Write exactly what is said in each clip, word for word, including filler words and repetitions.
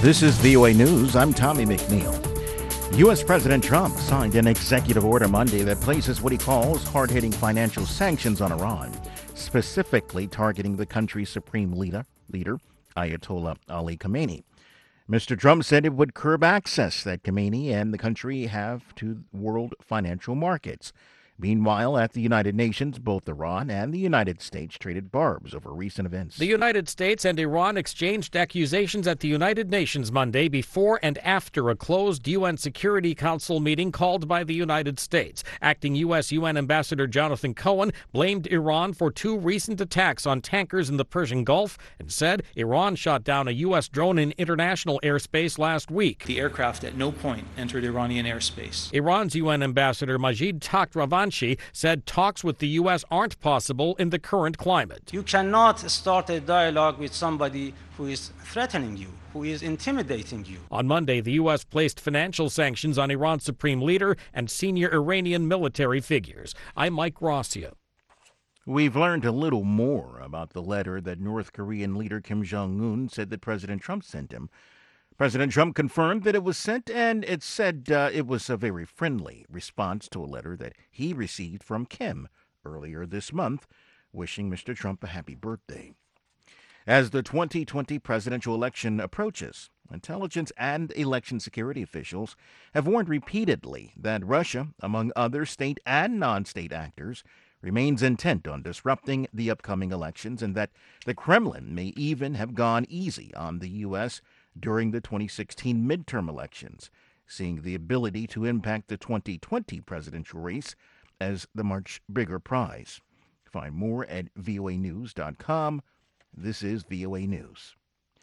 This is V O A News. I'm Tommy McNeil. U S. President Trump signed an executive order Monday that places what he calls hard-hitting financial sanctions on Iran, specifically targeting the country's supreme leader, leader Ayatollah Ali Khamenei. Mister Trump said it would curb access that Khamenei and the country have to world financial markets. Meanwhile, at the United Nations, both Iran and the United States traded barbs over recent events. The United States and Iran exchanged accusations at the United Nations Monday before and after a closed U N Security Council meeting called by the United States. Acting U S U N Ambassador Jonathan Cohen blamed Iran for two recent attacks on tankers in the Persian Gulf and said Iran shot down a U S drone in international airspace last week. The aircraft at no point entered Iranian airspace. Iran's U N Ambassador Majid Takhtravanchi said talks with the U S aren't possible in the current climate. You cannot start a dialogue with somebody who is threatening you, who is intimidating you. On Monday, the U S placed financial sanctions on Iran's supreme leader and senior Iranian military figures. I'm Mike Rossio. We've learned a little more about the letter that North Korean leader Kim Jong-un said that President Trump sent him. President Trump confirmed that it was sent, and it said uh, it was a very friendly response to a letter that he received from Kim earlier this month, wishing Mister Trump a happy birthday. As the twenty twenty presidential election approaches, intelligence and election security officials have warned repeatedly that Russia, among other state and non-state actors, remains intent on disrupting the upcoming elections, and that the Kremlin may even have gone easy on the U S during the twenty sixteen midterm elections, seeing the ability to impact the twenty twenty presidential race as the much bigger prize. Find more at V O A news dot com. This is V O A News.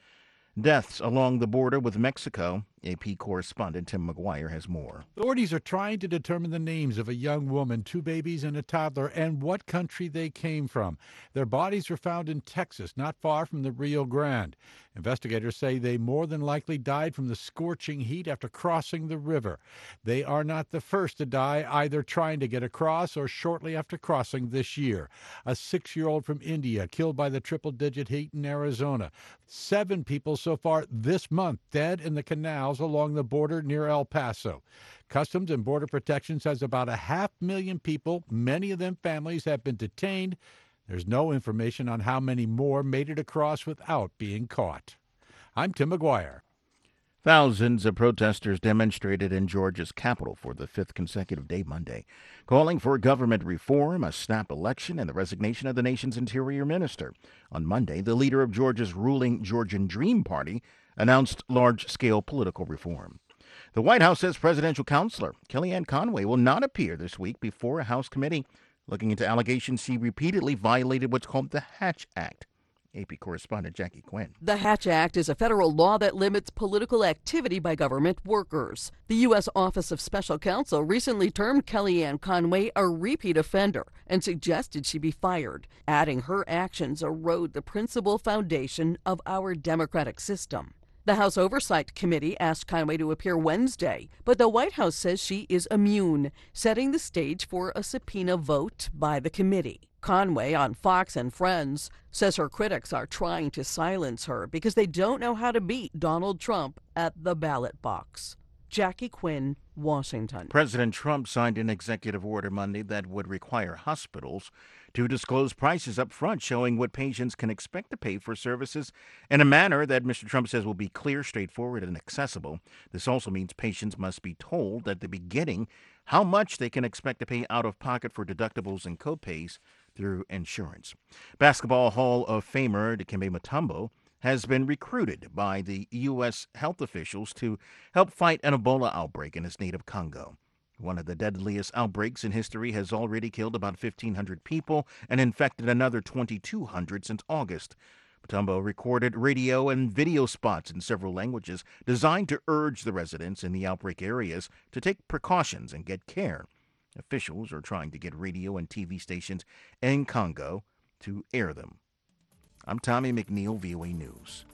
Deaths along the border with Mexico. A P correspondent Tim McGuire has more. Authorities are trying to determine the names of a young woman, two babies, and a toddler, and what country they came from. Their bodies were found in Texas, not far from the Rio Grande. Investigators say they more than likely died from the scorching heat after crossing the river. They are not the first to die either trying to get across or shortly after crossing this year. A six-year-old from India killed by the triple-digit heat in Arizona. Seven people so far this month dead in the canals along the border near El Paso. Customs and Border Protection says about a half million people, many of them families, have been detained. There's no information on how many more made it across without being caught. I'm Tim McGuire. Thousands of protesters demonstrated in Georgia's capital for the fifth consecutive day Monday, calling for government reform, a snap election, and the resignation of the nation's interior minister. On Monday, the leader of Georgia's ruling Georgian Dream Party announced large-scale political reform. The White House says presidential counselor Kellyanne Conway will not appear this week before a House committee looking into allegations she repeatedly violated what's called the Hatch Act. A P correspondent Jackie Quinn. The Hatch Act is a federal law that limits political activity by government workers. The U S. Office of Special Counsel recently termed Kellyanne Conway a repeat offender and suggested she be fired, adding her actions erode the principal foundation of our democratic system. The House Oversight Committee asked Conway to appear Wednesday, but the White House says she is immune, setting the stage for a subpoena vote by the committee. Conway on Fox and Friends says her critics are trying to silence her because they don't know how to beat Donald Trump at the ballot box. Jackie Quinn, Washington. President Trump signed an executive order Monday that would require hospitals to disclose prices up front, showing what patients can expect to pay for services in a manner that Mister Trump says will be clear, straightforward, and accessible. This also means patients must be told at the beginning how much they can expect to pay out of pocket for deductibles and copays through insurance. Basketball Hall of Famer Dikembe Mutombo has been recruited by the U S health officials to help fight an Ebola outbreak in his native Congo. One of the deadliest outbreaks in history has already killed about fifteen hundred people and infected another twenty-two hundred since August. Mutombo recorded radio and video spots in several languages designed to urge the residents in the outbreak areas to take precautions and get care. Officials are trying to get radio and T V stations in Congo to air them. I'm Tommy McNeil, V O A News.